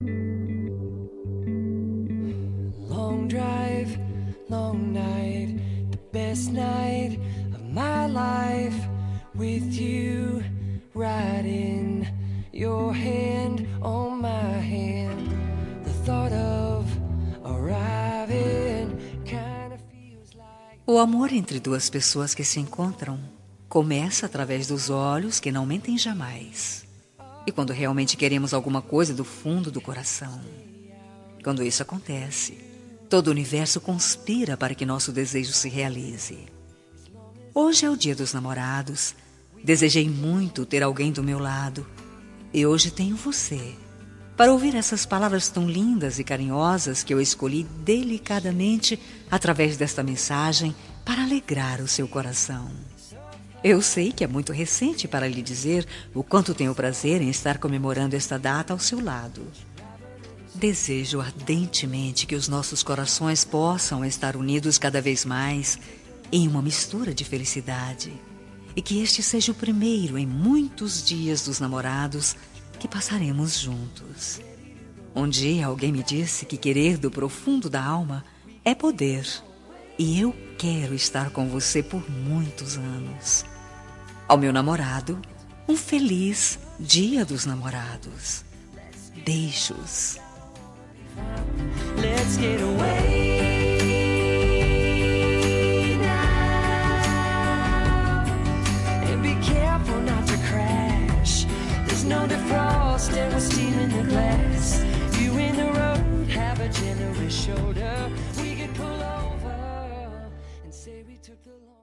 Long drive, long night, the best night of my life with you, right in your hand on my hand. The thought of arriving kind of feels like... O amor entre duas pessoas que se encontram começa através dos olhos que não mentem jamais. E quando realmente queremos alguma coisa do fundo do coração. Quando isso acontece, todo o universo conspira para que nosso desejo se realize. Hoje é o Dia dos Namorados. Desejei muito ter alguém do meu lado. E hoje tenho você, para ouvir essas palavras tão lindas e carinhosas que eu escolhi delicadamente através desta mensagem para alegrar o seu coração. Eu sei que é muito recente para lhe dizer o quanto tenho prazer em estar comemorando esta data ao seu lado. Desejo ardentemente que os nossos corações possam estar unidos cada vez mais em uma mistura de felicidade e que este seja o primeiro em muitos dias dos namorados que passaremos juntos. Um dia alguém me disse que querer do profundo da alma é poder e eu quero estar com você por muitos anos. Ao meu namorado, um feliz Dia dos Namorados. Beijos. Let's get away now and be careful not to crash. There's no defrost and we're stealing the glass. You in the road, have a generous shoulder. We could pull over and say we took the long